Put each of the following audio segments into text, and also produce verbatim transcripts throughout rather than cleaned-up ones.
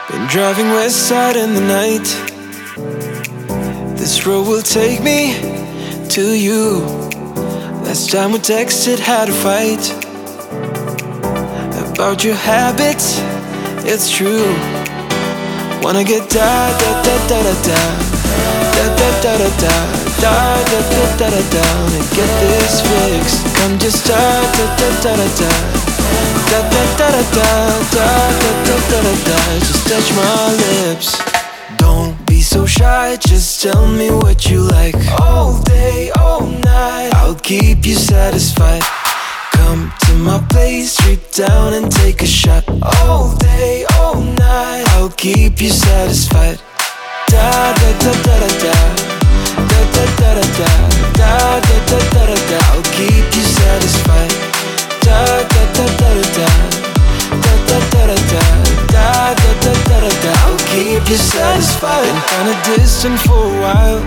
Been driving west side in the night. This road will take me to you. Last time we texted, had a fight about your habits, it's true. Wanna get da da da da da da da da da da da da da da da da da and get this fixed. Come just da da da da da da da da da da da da da da da da. Just touch my lips. Don't be so shy, just tell me what you like. All day, all night, I'll keep you satisfied. Come to my place, strip down and take a shot. All day, all night, I'll keep you satisfied. Da da da da da da da da da da da da da da da da. I'll keep you satisfied. Da da da da da da da da da da da da da da da da. I'll keep you satisfied. Been kinda distant for a while.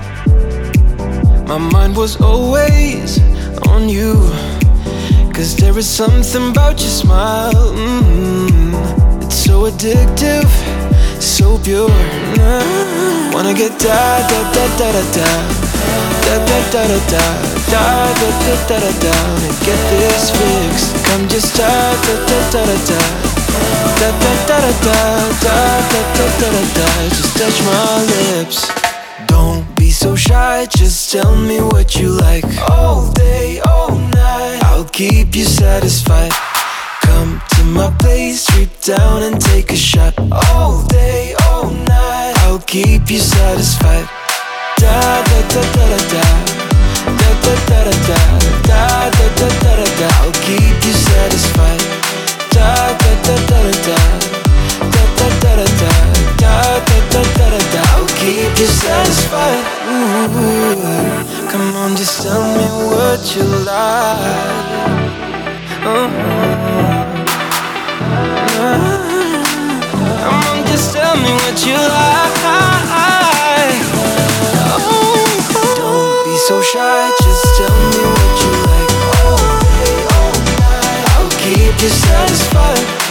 My mind was always on you. Cause there is something about your smile, mm-hmm. It's so addictive, so pure. Nah. Wanna get da da da da da da da da da da da da da da da da da and get this fixed. Come just da da da da da da da da da da da da da da da da. Just touch my lips. Don't be so shy, just tell me what you like. All day, all night, I'll keep you satisfied. Come to my place, strip down and take a shot. All day, all night, I'll keep you satisfied. Da da da da da da da da da da da da da da da da. I'll keep you satisfied. Da da da da da da da da da da da da da da da da. I'll keep you satisfied. Ooh, come on, just tell me what you like. Uh-huh. Come on, just tell me what you like. Oh, don't be so shy, just tell me what you like. All day, all night, I'll keep you satisfied.